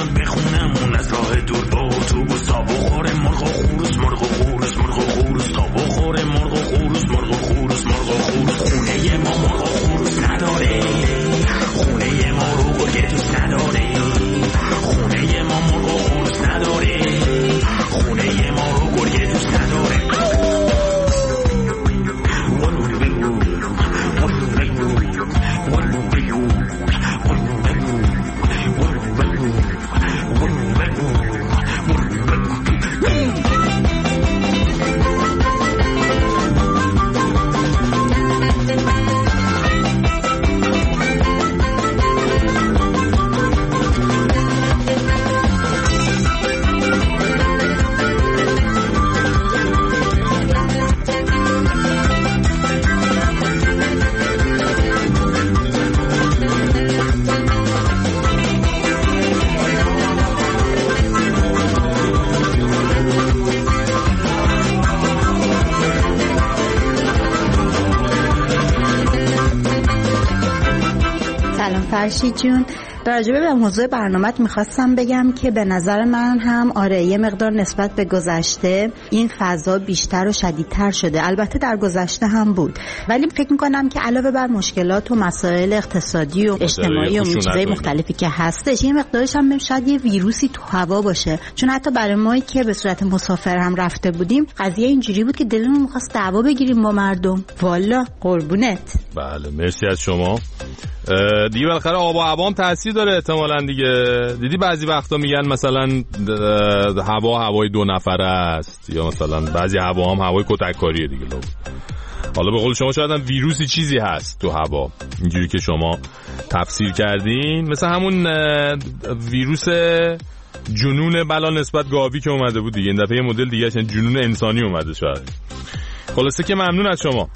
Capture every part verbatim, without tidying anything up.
میخوان بخونمون از راه دور با اتوبوس تا بخوره مرغ و خروس مرغ و خروس مرغ و خروس تا بخوره مرغ و خروس مرغ و خروس مرغ و خروس. خونه ما مرغ و خروس نداره، خونه ما رو گرگه توس نداره، خونه ما مرغ و خروس نداره، خونه ما رو گرگه توس نداره. فرشید جون، راجع به موضوع برنامه‌ت میخواستم بگم که به نظر من هم آره یه مقدار نسبت به گذشته این فضا بیشتر و شدیدتر شده. البته در گذشته هم بود، ولی فکر میکنم که علاوه بر مشکلات و مسائل اقتصادی و اجتماعی و چیزای مختلفی که هستش، یه مقدارش هم شاید یه ویروسی تو هوا باشه. چون حتی برای ما که به صورت مسافر هم رفته بودیم قضیه اینجوری بود که دلمون می‌خواست دعوا بگیریم با مردم. والا قربونت. بله مرسی از شما. دیگه بالاخره آب و هوا هم تاثیر داره احتمالاً دیگه. دیدی بعضی وقتا میگن مثلا هوا هوای دو نفره است، یا مثلا بعضی هوا هم هوای کتککاریه دیگه. حالا به قول شما شاید هم ویروسی چیزی هست تو هوا، اینجوری که شما تفسیر کردین، مثل همون ویروس جنون بلا نسبت گاوی که اومده بود دیگه. این دفعه یه مدل دیگه اش جنون انسانی اومده شاید. خلاصه که ممنون از شما.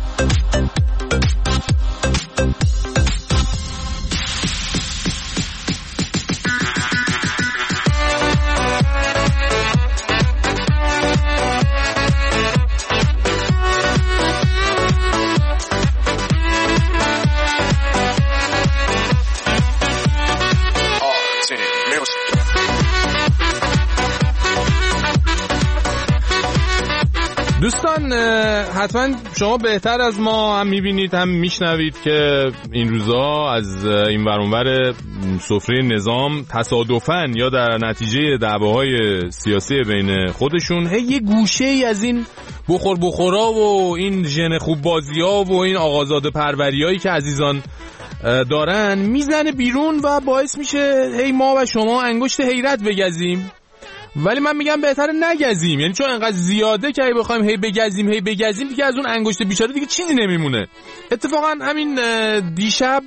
دوستان حتما شما بهتر از ما هم میبینید هم میشنوید که این روزا از این ور اون ور سفره نظام تصادفاً یا در نتیجه دعواهای سیاسی بین خودشون هی یه گوشه ای از این بخور بخورا و این ژن خوب بازی‌ها و این آقازاده پروریایی که عزیزان دارن میزنه بیرون و باعث میشه هی ما و شما انگشت حیرت بگزیم. ولی من میگم بهتره نگزیم، یعنی چون انقدر زیاده که اگه بخوایم هی بگزیم هی بگزیم دیگه از اون انگشت بیچاره دیگه چیزی نمیمونه. اتفاقا همین دیشب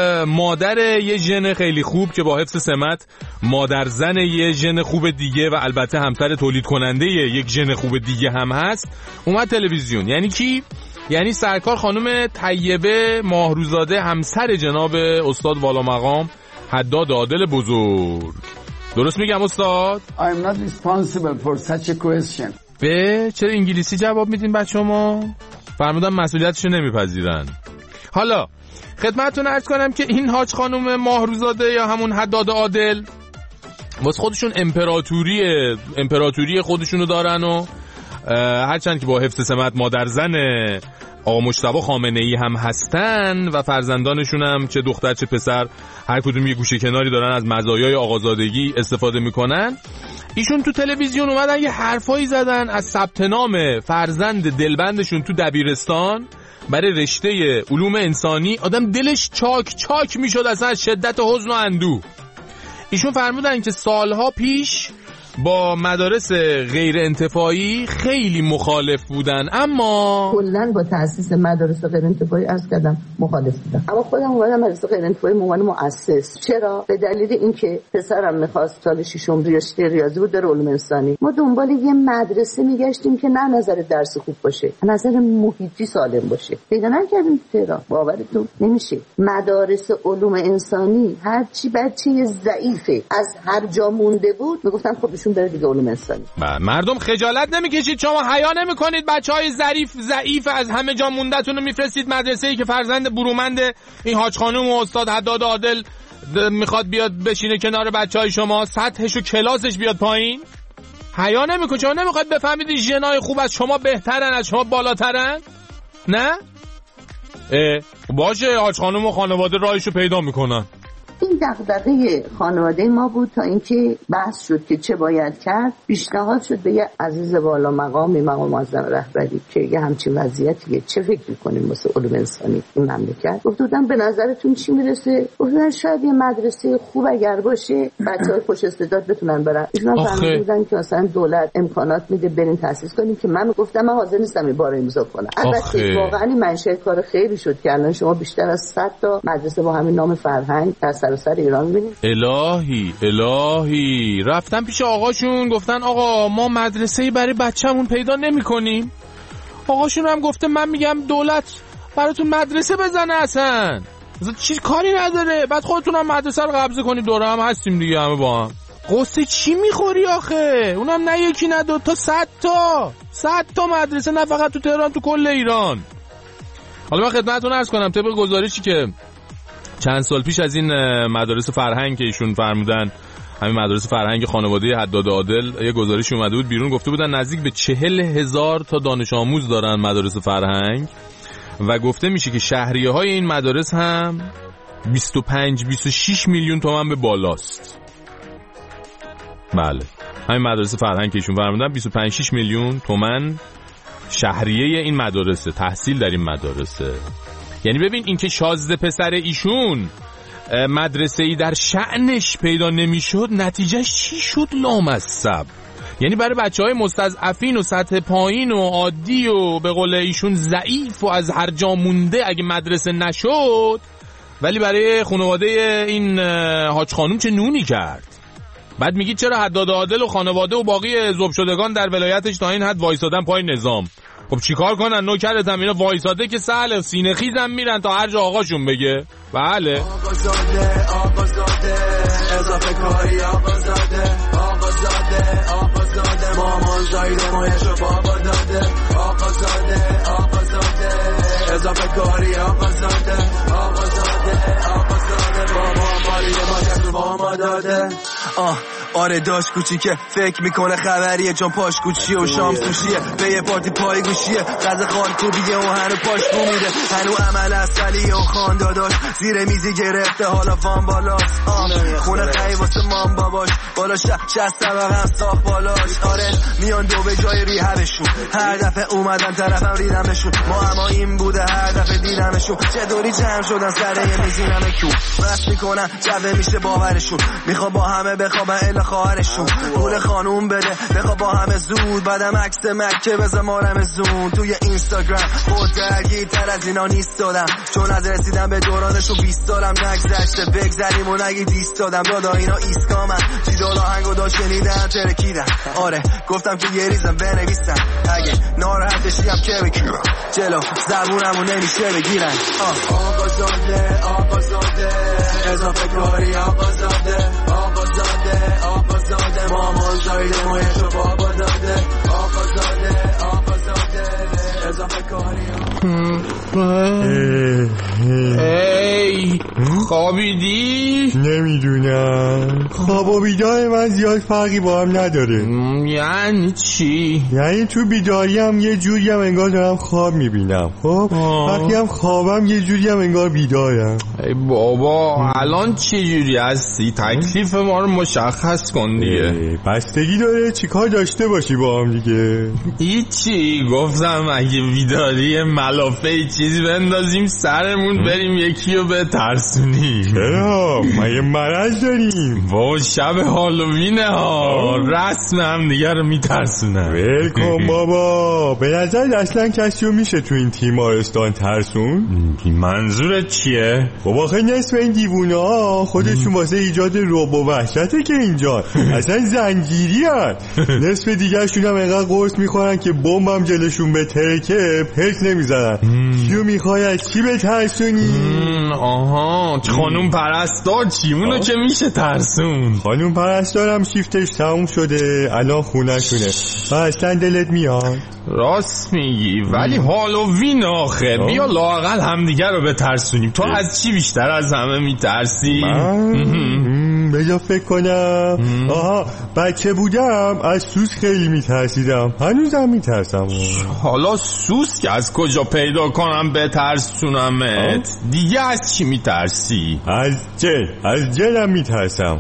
مادر یه ژن خیلی خوب که با حفظ سمت مادر زن یه ژن خوب دیگه و البته همسر تولید کننده یک ژن خوب دیگه هم هست اومد تلویزیون. یعنی کی؟ یعنی سرکار خانم طیبه ماهروزاده، همسر جناب استاد والا مقام حداد عادل بزرگ. درست میگم استاد؟ I'm not responsible for such a question. به چرا انگلیسی جواب میدین بچه‌ها؟ فرمودن مسئولیتشو نمیپذیرن. حالا خدمتتون عرض کنم که این حاج خانم ماهروزاده یا همون حداد عادل واسه خودشون امپراتوری امپراتوری خودشونو دارن و هرچند که با حفظ سمت مادر زن آقا مجتبی خامنه‌ای هم هستن و فرزندانشون هم چه دختر چه پسر هر کدوم یه گوشه کناری دارن از مزایای آقازادگی استفاده میکنن. ایشون تو تلویزیون اومدن یه حرفایی زدن از ثبت نام فرزند دلبندشون تو دبیرستان برای رشته علوم انسانی. آدم دلش چاک چاک میشد اصلا از شدت حزن و اندوه. ایشون فرمودن که سالها پیش با مدارس غیر انتفاعی خیلی مخالف بودن، اما کلاً با تأسیس مدارس غیر انتفاعی عرض کردم مخالف بودم. اما خودم اومدم مدرسه غیر انتفاعی به عنوان مؤسس. چرا؟ به دلیل اینکه پسرم می‌خواست سال ششم رشته ریاضی بود در علوم انسانی. ما دنبال یه مدرسه میگشتیم که نه نظر درس خوب باشه، نظر محیطی سالم باشه. پیدا نکردیم. چرا؟ باورتون نمیشه. مدارس علوم انسانی هر چی بچه ضعیفه از هر جا مونده بود میگفتن خودشون بره دیگه علوم انسانی. مردم خجالت نمیکشید؟ شما حیا نمیکنید بچهای ظریف ضعیف از همه جا مونده‌تون رو میفرستید مدرسه‌ای که فرزند برومند این حاج خانم و استاد حداد عادل میخواد بیاد بشینه کنار بچهای شما، سطحش و کلاسش بیاد پایین؟ حیا نمیکنه؟ چون نمیخواد بفهمید ژنای خوب از شما بهترن، از شما بالاترن؟ نه؟ اه باشه، حاج خانم و خانواده راهشو پیدا میکنن. این دغدغه خانواده ما بود تا اینکه بحث شد که چه باید کرد. پیشنهاد شد به یه عزیز والا مقامی، مقام معظم رهبری، که یه همچین وضعیتیه چه فکر می‌کنیم واسه علوم انسانی این مملکت. گفتم به نظرتون چی میرسه؟ گفتن شاید یه مدرسه خوب اگر باشه بچه‌های خوش استعداد بتونن برن. ایشون فهمیدن که مثلا دولت امکانات میده برین تأسیس کنیم، که من گفتم من حاضر نیستم این بارو امضا کنم. البته واقعا این منشأ کار خیری شد که الان شما بیشتر از صد تا مدرسه با همین نام فرهنگ در سر ایران می‌بینید. الهی الهی رفتن پیش آقاشون گفتن آقا ما مدرسه‌ای برای بچه‌مون پیدا نمی‌کنیم. آقاشون هم گفته من میگم دولت براتون مدرسه بزنه، اصلا چی کاری نداره، بعد خودتون هم مدرسه رو قبضه کنید، دوره هم هستیم دیگه همه با هم. قصه چی میخوری آخه؟ اونم نه یکی نه دو تا، صد تا صد تا مدرسه، نه فقط تو تهران، تو کل ایران. حالا من خدمتتون عرض کنم طبق گزارشی که چند سال پیش از این مدارس فرهنگ که ایشون فرمودن، همین مدارس فرهنگ خانواده حداد عادل، یه گزارشی اومده بود بیرون، گفته بودن نزدیک به چهل هزار تا دانش آموز دارن مدارس فرهنگ و گفته میشه که شهریه های این مدارس هم بیست و پنج بیست و شش میلیون تومان به بالاست. بله همین مدارس فرهنگ که ایشون فرمودن بیست و پنج شش میلیون تومان شهریه این مدارسه، تحصیل در این مدارسه. یعنی ببین این که شازده پسر ایشون مدرسه‌ای در شأنش پیدا نمیشد، نتیجهش چی شد؟ لامصب. یعنی برای بچه‌های مستضعفین و سطح پایین و عادی و به قول ایشون ضعیف و از هر جا مونده اگه مدرسه نشد، ولی برای خانواده این حاج خانم چه نونی کرد. بعد میگید چرا حداد عادل و خانواده و باقی ذوب شدگان در ولایتش تا این حد وایسادن پای نظام؟ خب چیکار کنن؟ نوکرت هم اینا وایساده که سهل سینه خیزم میرن تا هر جا آقاشون بگه. بله آقازاده آقازاده اضافه کاری آقازاده آقازاده آقازاده مامان زایده مایشو بابا داده آقازاده آقازاده اضافه کاری آقازاده آقازاده آقازاده مامان مالیده ماجد رو ماما داده. آه آره داشت کوچیکه فکر میکنه خبریه چون پاش کوچیه و شام سوشیه، به یه پارتی پای گوشیه، غذا خالکوبیه و هنو پاش بو میده، هنو عمل اصلیه و خان داداش زیر میزی گرفته حالا فان بالاست. آه خونه خیلی واسه مام باباش بالاش شست طبقه هم ساخت بالاش. آره میان دو به جای ریهبشون، هر دفعه اومدن طرفم ریدمشون، ما اما این بوده هر دفعه دیدمشون، چطوری جمع شدن سر یه میزی نمه کون مست میکنن جبه میشه باورشون، میخوا با همه بخوابن الا خواهرشون، پول خانوم بده بخوا با همه زود، بعدم عکس مکه بزن مارم زون توی اینستاگرام، خود درگیر تر از اینا نیست دادم، چون از رسیدم به دورانشو بیست سالم نگذشته، بگذریم و نگی دیست دادم، دادا اینا ایسکامن جیدال آهنگو داشت شنیدم ترکیدم. آره گفتم که یه ریزم بنویسم، اگه ناراحتشی هم که بگیرم جلو زبونمو نمیشه بگیرن. آقازاده آقازاده اضافه کاری آقازاده آقازاده آقازاده مامان زایده مایشو بابا داده آقازاده آقازاده اضافه کاری. ای خوابیدی؟ نمیدونم، خواب و بیدار من زیاد فرقی با هم نداره. یعنی چی؟ یعنی تو بیداری هم یه جوری هم انگار دارم خواب میبینم، خب وقتی هم خوابم یه جوری هم انگار بیدارم. ای بابا الان چه جوری هستی؟ تکلیف ما رو مشخص کن دیگه. بستگی داره چیکار داشته باشی با هم دیگه. هیچی، گفتم اگه بیداری ملافه چیزی بندازیم سرمون بریم یکی رو بترسونیم. چرا؟ ما یه مرض داریم با شب هالووینه ها، رسم هم دیگه رو میترسونن. ول کن بابا، به نظر اصلا کسی رو میشه تو این تیمارستان ترسون؟ منظورت چیه؟ بابا خیلی نصف این دیوونه ها خودشون واسه ایجاد رعب و وحشته که اینجا اصلا زنجیری هست. نصف دیگه شون هم اینقدر قرص میخورن که بمب هم جلشون به ترکه پرک نمیزنن. یکیو میخوای از چی بترسونی؟ آها خانوم پرستار چی؟ اونو که میشه ترسون. خانوم پرستارم شیفتش تموم شده، الان خونه شونه و اصلا دلت میاد؟ راست میگی ولی هالووین آخه، بیا لااقل همدیگه رو بترسونیم. تو از چی بیشتر از همه میترسی؟ بجا فکر کنم. آها بچه بودم از سوس خیلی میترسیدم، هنوزم میترسم. حالا سوس که از کجا پیدا کنم بترسونمت؟ دیگه از چی میترسی؟ از جن، از جنم میترسم.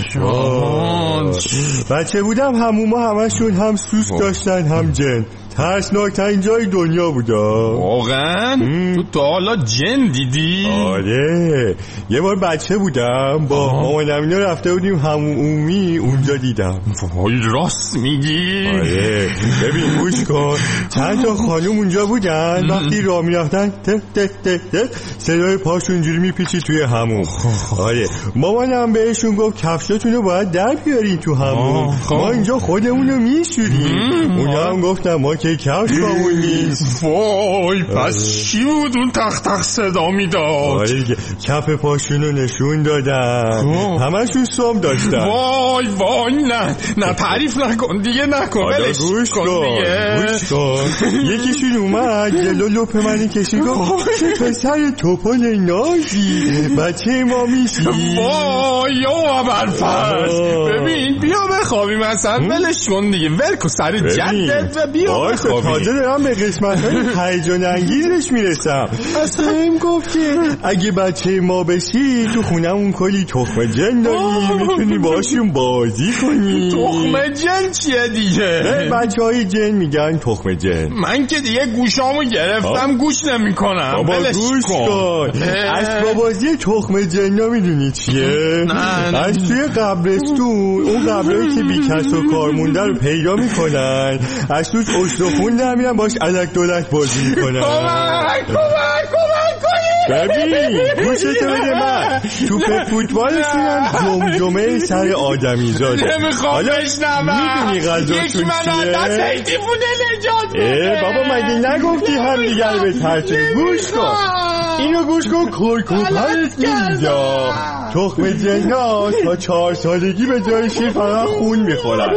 بچه بودم هموما همشون هم سوس داشتن هم جن، ترسناکترین جای دنیا بودا. واقعا؟ تو تا حالا جن دیدی؟ آره یه بار بچه بودم با مامانم اینا رفته بودیم همون عمومی، اونجا دیدم. وای راست میگی؟ آره ببین گوش کن، چند تا خانوم اونجا بودن، وقتی راه میرفتن تک تک تک تک صدای پاشون اینجوری میپیچید توی همون. آره مامانم بهشون گفت کفشاتونو باید در بیارین تو همون، ما اینجا خودمونو میشوریم. اونا هم گفتن ما که کفش بامون نیست. وای پس چی بود اون تخ تخ صدا میداد؟ آره دیگه کف پاشونو نشون دادن، همشون سم داشتن. وای وای نه نه تعریف نکن دیگه، نکن ولش گوش کن گوش کن. یکیشون اومد جلو لپ منی کشید گفت چه پسر توپل نازی، بچه ما میشی. وای یا برفرض ببین بیا بخوابیم اصلا، ولش کن دیگه، ول کن سر جدت و بیا بخوابیم. تازه دارم به قسمت های هیجان انگیزش میرسم. اصلا این گفت که اگه بچه ما بشی تو خونمون کلی تخم جن داریم، میتونی باشون بازی کنی. تخم جن چیه دیگه؟ بچه های جن میگن تخم جن. من که دیگه گوشامو گرفتم گوش نمی کنم. بابا گوش کن، اسباب بازی تخم جن میدونی چیه؟ از توی قبرستون اون قبرهایی که بی کس و کار مونده رو پیدا میکنن، از توش استخون در میرن باش الک دولک بازی میکنن. کمک کمک کمک کنی. ببین گوشتو بده من، توپ فوتبالشون هم جمجمه سر آدمی زاده. نمیخوام بشنوم. میدونی غذاشون چیه؟ یک من دست ایتی بوده نجات بده. بابا مگه نگفتی هم دیگر به ترچه؟ گوش کن اینو گوش کن، کرکوپرت اینجا تخم جنا تا چهار سالگی به جای شیر فقط خون میخورن،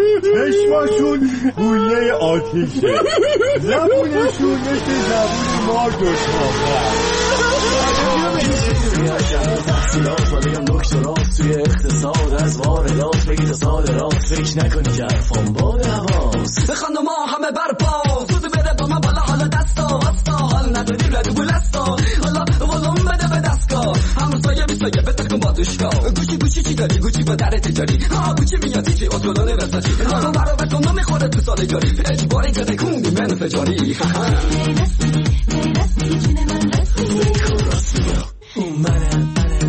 چشماشون گوله آتیشه، زبونشون مثل زبون مار دوشماخه. تحصیلات و بگم دکترات توی اقتصاد، از واردات بگید صادرات، فکر نکنی که حرفان باد هواست. بخوان ما همه برپا زود بره با من بالا، حالا دستا وستا حال نداری ردو بلستا، حالا ولوم بده به دستگاه همسایه بیسایه بتر کن با دوشگاه. گوشی گوشی چی داری؟ گوشی با در تجاری، ها گوشی میاد چی اتولانه رساشی، ها برا بکن نمیخوره تو سال جاری، اجباری که کنی من فجاری. اون منم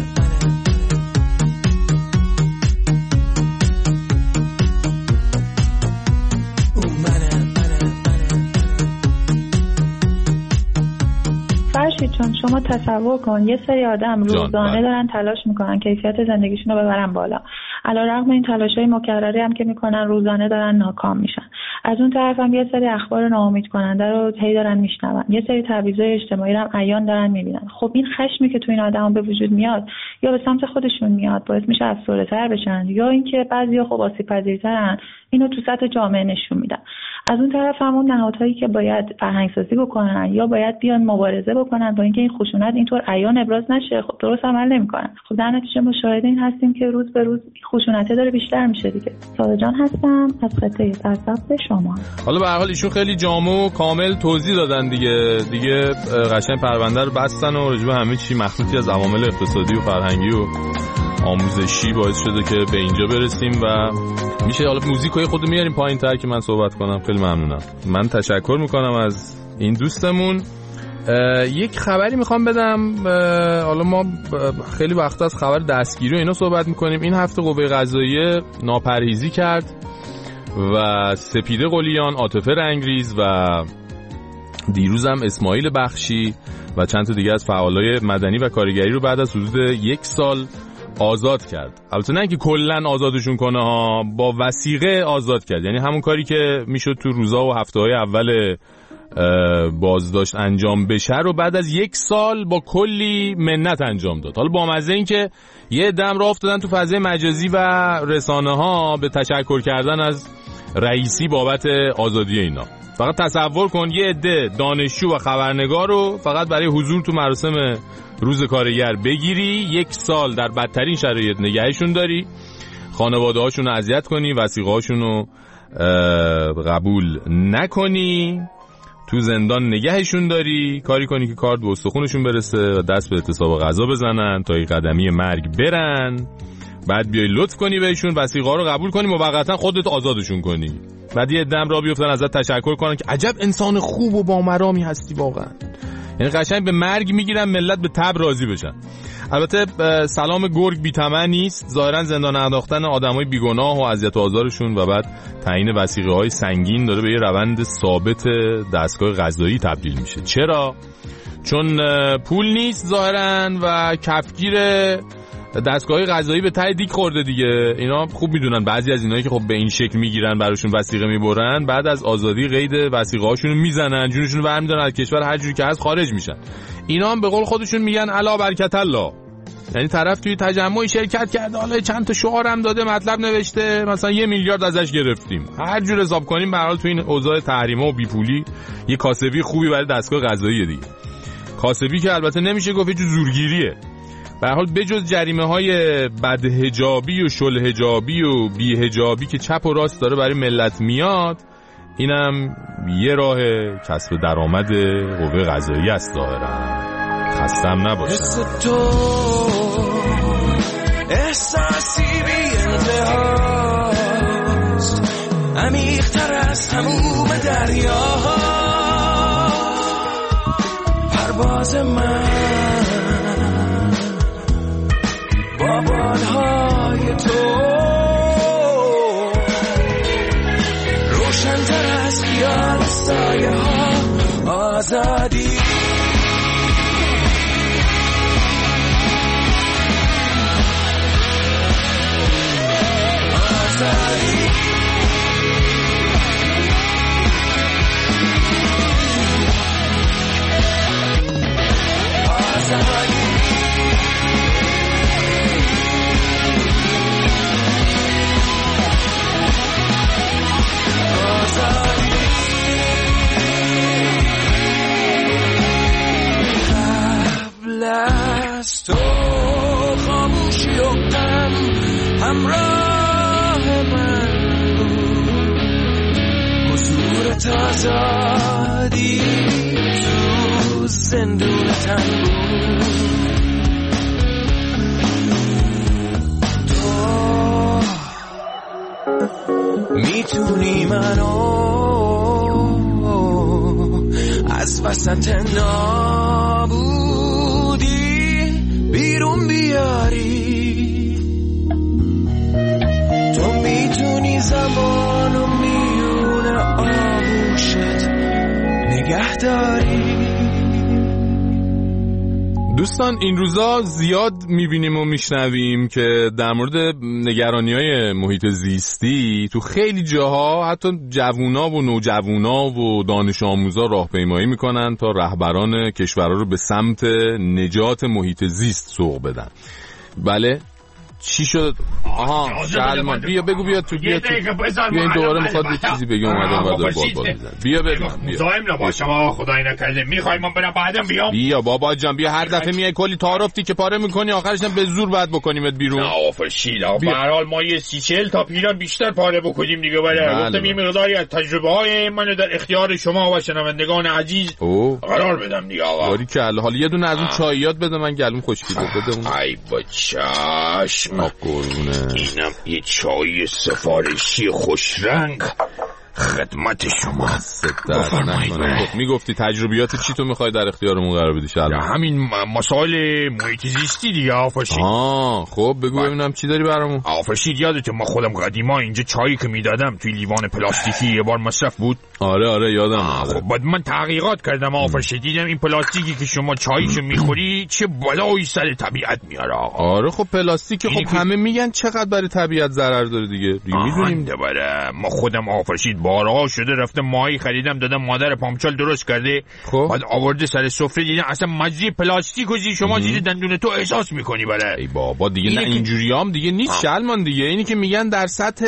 فرشید چون شما تصور کن یه سری آدم روزانه دارن تلاش میکنن کیفیت زندگیشون رو ببرن بالا، علیرغم این تلاش‌های مکرری هم که میکنن روزانه دارن ناکام میشن. از اون طرف هم یه سری اخبار ناامید کننده رو هی دارن میشنون، یه سری تعویضای اجتماعی رو هم عیان دارن میبینن. خب این خشمی که تو این آدما به وجود میاد یا به سمت خودشون میاد باعث میشه افسرده‌تر بشن، یا اینکه بعضیا خب آسیب‌پذیرترن اینو تو سطح جامعه نشون میدن. از اون طرف همون نهادهایی که باید فرهنگ‌سازی بکنن یا باید بیان مبارزه بکنن با اینکه این خشونت اینطور عیان ابراز نشه، خب درست عمل نمی‌کنن. خب در نتیجه ما شاهد این هستیم که روز به روز خشونت داره بیشتر میشه دیگه. ساده جان هستم از خطه سرسبز شما. حالا به هر حال ایشون خیلی جامع و کامل توضیح دادن دیگه. دیگه قشنگ پرونده رو بستن و راجع به همه چی مخصوصی از عوامل اقتصادی و فرهنگی و آموزشی باعث شده که به اینجا برسیم و میشه حالا موزیکای خودو میاریم پایین تر که من صحبت کنم. خیلی ممنونم. من تشکر میکنم از این دوستمون. یک خبری میخوام بدم. حالا ما خیلی وقت از خبر دستگیری و اینا صحبت میکنیم. این هفته قوه قضاییه ناپرهیزی کرد و سپیده قلیان، عاطفه رنگریز و دیروز هم اسماعیل بخشی و چند تا دیگه از فعالای مدنی و کارگری رو بعد از حدود یک سال آزاد کرد. البته نه که کلن آزادشون کنه ها، با وثیقه آزاد کرد. یعنی همون کاری که میشد تو روزا و هفته‌های اول بازداشت انجام بشه رو بعد از یک سال با کلی منت انجام داد. حالا با مزه این که یه دم راه افتادن تو فضای مجازی و رسانه ها به تشکر کردن از رئیسی بابت آزادی اینا. فقط تصور کن یه عده دانشجو و خبرنگار رو فقط برای حضور تو مراسم روز کارگر بگیری، یک سال در بدترین شرایط نگهشون داری، خانواده هاشون رو اذیت کنی، وثیقه هاشون رو قبول نکنی، تو زندان نگهشون داری، کاری کنی که کارد به استخونشون برسه و دست به اعتصاب غذا بزنن تا این قدمی مرگ برن، بعد بیای لطف کنی بهشون، وثیقه ها رو قبول کنی، موقتا خودت آزادشون کنی، بعد یه دم را بیفتن ازت تشکر کنن که عجب انسان خوب و با مرامی هستی واقعا. یعنی قشنگ به مرگ میگیرن ملت به تب راضی بشن. البته سلام گرگ بی طمع نیست، ظاهرا زندان انداختن آدمای بیگناه و اذیت و آزارشون و بعد تعیین وثیقه‌های سنگین داره به یه روند ثابت دستگاه قضایی تبدیل میشه. چرا؟ چون پول نیست ظاهرا و کفگیر دستگاه قضایی به ته دیگ خورده دیگه. اینا خوب میدونن بعضی از اینایی که خب به این شکل میگیرن براشون وثیقه میبرن، بعد از آزادی قید وثیقه هاشون رو میزنن، جونشون رو برمی‌دارن از کشور، هر جوری که هست خارج میشن. اینا هم به قول خودشون میگن الا برکت الله. یعنی طرف توی تجمعی شرکت کرده، حالا چند تا شعار هم داده، مطلب نوشته، مثلا یه میلیارد ازش گرفتیم، هر جور حساب کنیم به هر حال تو این اوضاع تحریما و بیپولی یه کاسبی خوبی برای دستگاه قضایی دیگه. کاسبی که البته نمیشه گفت جو زورگیریه. به هر حال بجز جریمه‌های بدحجابی و شلحجابی و بیحجابی که چپ و راست داره برای ملت میاد، اینم یه راه کسب درآمد قوه قضایی است ظاهرا. خستم نباشم. مثل تو احساسی بی انتهاست، عمیق‌تر از تموم دریاها، پرواز من با بالهای تو روشن‌تر از خیال سایه ها، آزادی آزادی آزادی از تو خاموشی و غم همراه من بود، حضورت آزادی تو زندون تن بود. تو میتونی منو از وسط نابودی بیرون بیاری، تو میتونی زمان و میون آغوشت نگه داری. دوستان این روزا زیاد میبینیم و میشنویم که در مورد نگرانی‌های محیط زیستی تو خیلی جاها حتی جوونا و نوجوونا و دانش آموزا راهپیمایی میکنن تا رهبران کشورها رو به سمت نجات محیط زیست سوق بدن. بله چی شد؟ آها سلمان بیا بگو بیا تو بیا تو بیا این دوباره میخواد یه چیزی بگه اومدم و داره باد باد میزن. بیا ببین مزاحم نباشم آقا خدای نکرده میخوای من برم بعدم بیام. بیا بابا جان بیا، هر دفعه میای کلی تعارفتی که پاره میکنی آخرش هم به زور بعد بکنیمت بیرون. آفر شیلا به هر حال ما یه سی چهل تا پیران بیشتر پاره بکنیم دیگه. بله گفتم یه مقداری از تجربه های منو در اختیار شما و شنوندگان عزیز قرار بدم دیگه آقا. باری کلا حالا یه دونه از اون چاییات بده من گلوم خشکیده بده اون. ای بچاش اینم یه چای سفارشی خوش رنگ خدمت شما. بفرمایید. میگفتی تجربیات چی تو میخوای در اختیارمون قرار بدی شلم؟ همین مسائل محیط زیستی دیگه آفرشید. آه خب بگو ببینم چی داری برامون. آفرشید یادته ما خودم قدیما اینجا چایی که میدادم توی لیوان پلاستیکی یه بار مصرف بود؟ آره آره یادم. خب بعد من تحقیقات کردم آفرشید دیدم این پلاستیکی که شما چاییشو میخوری چه بلایی سر طبیعت میاره آقا. آره خب پلاستیک خب همه میگن چقدر برای طبیعت ضرر داره دیگه. دیگه میدونیم دوباره ما خودم آفرشید بار هزارها شده رفته ماهی خریدم دادم مادر پامچال درست کرده. خب بعد آورده سر سفره دیدم اصلا مزه پلاستیک و زیر شما زیر دندون تو احساس میکنی. بله ای بابا دیگه نه که... اینجوریام دیگه نیست شلمان دیگه. اینی که میگن در سطح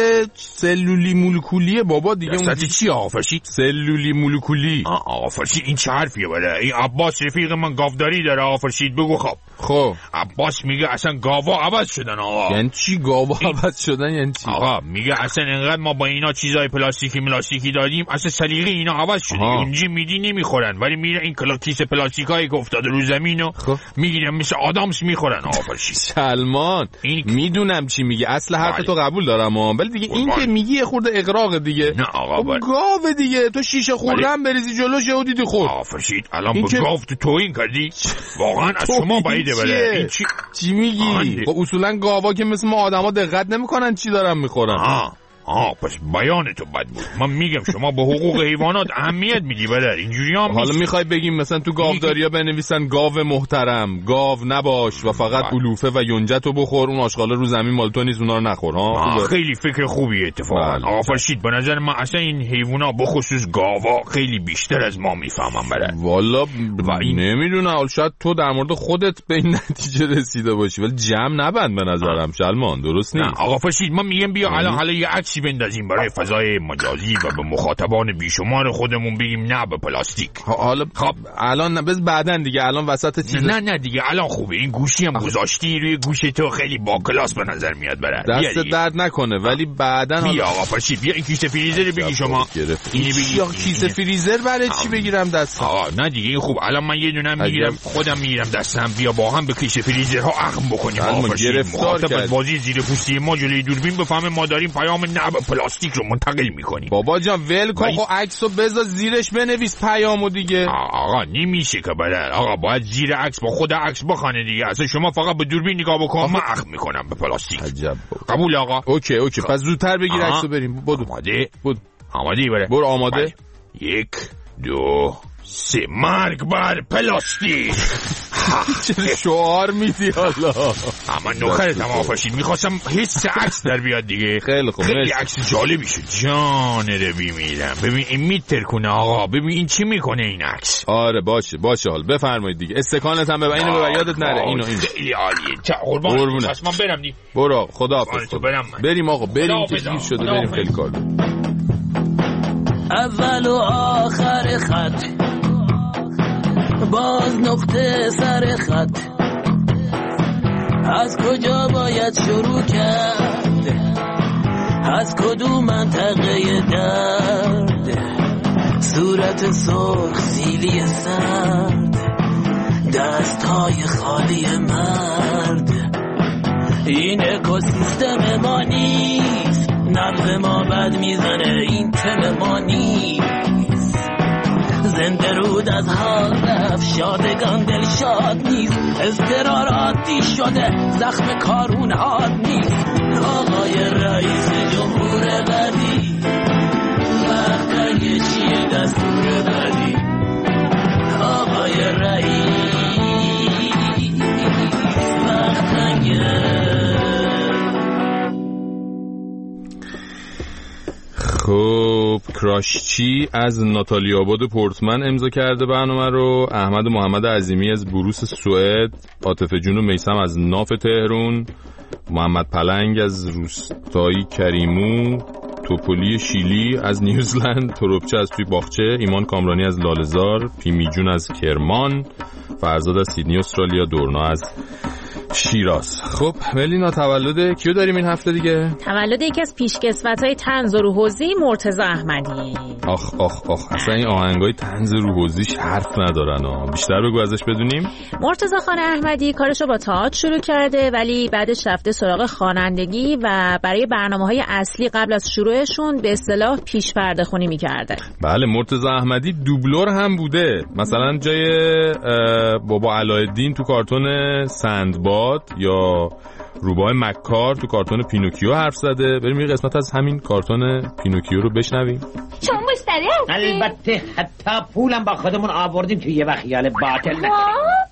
سلولی مولکولیه بابا دیگه. در سطح چی آقا فرشید؟ سلولی مولکولی. آقا فرشید این چه حرفیه؟ بله این عباس رفیق من گاوداری داره آقا فرشید. بگو خب. خب عباس میگه اصلا گاوا عوض شدن آقا. یعنی چی گاوا عوض شدن یعنی چی؟ آقا میگه اصلا انقدر ما با اینا چیزای پلاستیکی پلاستیکی دادیم اصلا سلیقه اینا عوض شده. اونجا میدی نمیخورن ولی میره این کیسه پلاستیکایی که افتاده رو زمینو خب. میگیرن مثل آدامس میخورن آقا فرشید. سلمان این... میدونم چی میگه اصل حرف تو قبول دارم ولی دیگه این که میگی یه خورده اغراق دیگه. نه آقا بله. گاو دیگه تو شیشه خوردن بریزی جلوش یهو دیدی خورد. آقا فرشید الان با گاو تو توهین کردی واقعا از شما بعیده. بله این چی چی میگی؟ خب اصولا گاوا که مثل ما آدما دقت نمیکنن چی دارن میخورن. آها آه پس بیان تو بد بود. من میگم شما به حقوق حیوانات اهمیت میدی. بله اینجوری هم حالا میخوای بگیم مثلا تو گاوداریا بنویسن گاو محترم گاو نباش و فقط علوفه و یونجتو بخور اون آشغالا رو زمین مال تو نیست اونا رو نخور. ها خیلی فکر خوبیه اتفاقا. آقا فرشید به نظر من اصلا این حیونا به خصوص گاوا خیلی بیشتر از ما میفهمن. بله والا و این نمیدونم شاید تو در مورد خودت به این نتیجه رسیده باشی ولی جمع نبند به نظرم شلمان. درست نیست. آقا فرشید من میگم بیا الان حالا یه عکسی بندازیم برای فضای مجازی و به مخاطبان بیشمار خودمون بگیم نه به پلاستیک. حالا خب الان نه بس بعدن دیگه الان وسط چیز نه نه دیگه الان خوبه. این گوشی هم گذاشتی روی گوش تو خیلی با کلاس به نظر میاد. برات دست درد نکنه ولی بعدن بیا آقا فرشید بیا این کیسه فریزر بگی شما. اینی بگی کیسه فریزر برای چی بگیرم دستم؟ آقا نه دیگه این خوب الان من یه دونه میگیرم خودم میگیرم دستم. بیا با هم به کیسه فریزرها عقم بکنیم. آقا گرفتار بازی زیر پوستی ما جلوی دوربین بفهمه ما داریم پیام نه به پلاستیک رو منتقل میکنیم. بابا جان ول کن خب عکسو بذار زیرش بنویس پیامو دیگه. آقا نمیشه که بدل. آقا باید زیر عکس با خود عکس بخونه دیگه. اصلا شما فقط به دوربین نگاه بکن من عقم میکنم به پلاستیک. عجب قبول آقا؟ اوکی اوکی پس زودتر بگیر عکسو بریم. بدو آماده بود آماده بره برو آماده بله. یک دو سه مرگ بر پلاستیک. چرا شعار میدی حالا؟ اما نوکرتم آقا فرشید میخواستم حس عکس در بیاد دیگه. خیلی خوب خیلی عکس جالبی شد. جان ربی میرم ببین این میترکونه آقا. ببین این چی میکنه این عکس. آره باشه باشه حال بفرمایید دیگه. استکانت هم ببر اینو ببر یادت نره. اینو اینو خیلی عالیه. چه قربان پس من برم دی. برو خداحافظ. بریم آقا بریم که دیر شده بریم خیلی کار داریم. اول و آخر خط باز نقطه سر خط از کجا باید شروع کرد از کدوم منطقه درد صورت سرخ سیلی سرد دستهای خالی مرد این اکوسیستم ما نیست نبض ما بد میزنه این تم ما نیست زنده رود از حال رفت شادگان دل شاد نیست اضطرار عادی شده زخم کارون حاد نیست آقای رئیس جمهور بعدی وقت یه چیه دستور بعدی آقای رئیس وقت یه خب کراشچی از ناتالی آباد پورتمن امضا کرده برنامه رو. احمد محمد عظیمی از بروس سوئد، عاطف جون و میثم از ناف تهران، محمد پلنگ از روستایی کریمو، توپولی شیلی از نیوزلند، تروبچه از توی باغچه، ایمان کامرانی از لاله‌زار، پیمی جون از کرمان، فرزاد از سیدنی استرالیا، دورنا از شیراز. خب ملینا تولد کیو داریم این هفته دیگه؟ تولد یکی از پیشکسوت‌های طنز و روحوزی مرتضی احمدی. آخ آخ آخ اصلا این آهنگای طنز و روحوزیش حرف ندارن ها. بیشتر بگو ازش بدونیم. مرتضی خان احمدی کارشو با تئاتر شروع کرده ولی بعدش رفته سراغ خوانندگی و برای برنامه‌های اصلی قبل از شروعشون به اصطلاح پیش پرده خونی می‌کرده. بله مرتضی احمدی دوبلور هم بوده. مثلا جای بابا علایالدین تو کارتون سندباد یا روباه مکار تو کارتون پینوکیو حرف زده. بریم یه قسمت از همین کارتون پینوکیو رو بشنویم. شما مشتری هستی؟ البته حتی پولم با خودمون آوردیم که یه وقت خیال باطل نکنیم.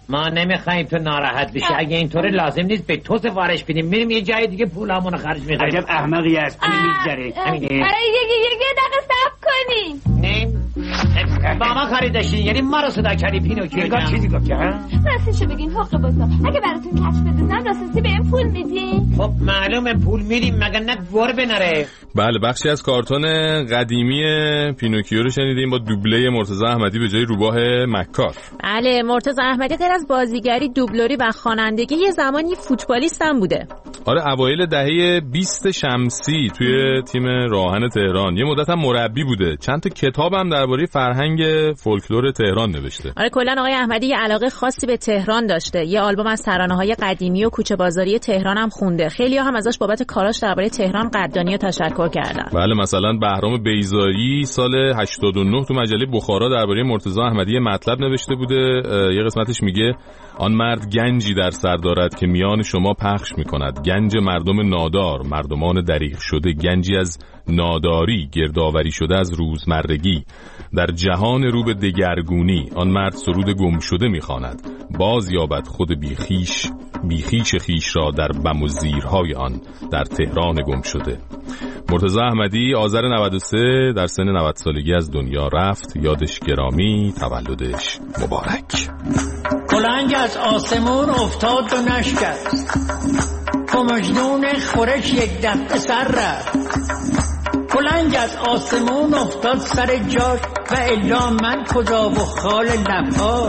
ما نمیخوایم تو ناراحت بشی. اگه اینطوره لازم نیست به تو سفارش بدیم، میریم یه جای دیگه پولامونو خرج میکنیم. عجب احمقی است پول میگذره. آره یه یه دقیقه صبر کنین. نه با ما کاری داشتین، یعنی ما رو صدا کردی پینوکیو. نگاه چیزی گفت که راستشو بگین حق بزا، اگه براتون کش بدونم راستسی بهم پول میدین؟ خب معلومه پول میدیم، مگه نه ور بنره. بله بخشی از کارتون قدیمی پینوکیو رو شنیدیم با دوبله مرتضی احمدی به جای روباه مکار. بله مرتضی احمدی غیر از بازیگری، دوبلوری و خوانندگی یه زمانی فوتبالیست هم بوده. آره اوایل دهه بیست شمسی توی تیم راهن تهران یه مدت هم مربی بوده. چند تا کتاب هم درباره فرهنگ فولکلور تهران نوشته. آره کلا آقای احمدی یه علاقه خاصی به تهران داشته. یه آلبوم از ترانه‌های قدیمی و کوچه بازاری تهران هم خونده. خیلی‌ها هم ازش بابت کاراش درباره تهران قدردانی و تشکر کردن. بله مثلا بهرام بیزایی سال هشتاد و نه تو مجله بخارا درباره مرتضی احمدی مطلب نوشته بوده. یه قسمتش میگه آن مرد گنجی در سر دارد که میان شما پخش میکند، گنج مردم نادار، مردمان دریغ شده، گنجی از ناداری گردآوری شده از روزمرگی، در جهان رو به دگرگونی آن مرد سرود گم شده میخواند، باز یابد خود بیخیش بیخیش خیش را در بم و زیرهای آن در تهران گم شده. مرتضی احمدی آذر نود و سه در سن نود سالگی از دنیا رفت. یادش گرامی، تولدش مبارک. کلنگ از آسمون افتاد و نشکست، کمجنون خورش یک دفعه سر رفت. کلنگ از آسمون افتاد سر جاش و الا من کجا و خال لبها.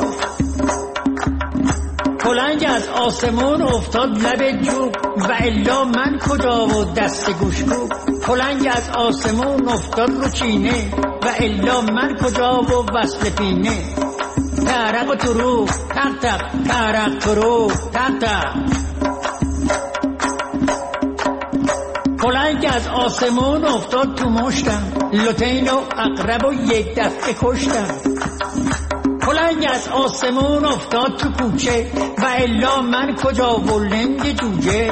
کلنگ از آسمون افتاد لب جوب و الا من کجا و دست گوشگو. کلنگ از آسمون افتاد رو چینه و الا من کجا و وصل پینه. ترق و ترو تق تق ترق ترو تق تق. کلنگ از آسمون افتاد تو مشتم، لوتین و اقرب و یک دفعه کشتم. کلنگ از آسمون افتاد تو کوچه و الا من کجا و لنگ جوجه.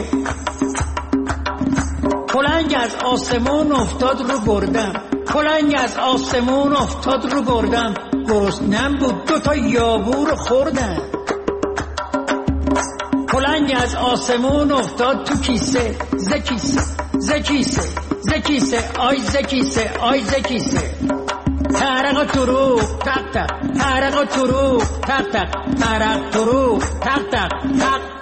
کلنگ از آسمون افتاد رو گردم، کلنگ از آسمون افتاد رو گردم. گرسنم بود دو تا یابور خوردم. کلنگ از آسمون افتاد تو کیسه، زکیسه زکیسه زکیسه آی زکیسه آی زکیسه. ترق ترو تق تق ترق ترو تق تق ترق ترو تق تق تق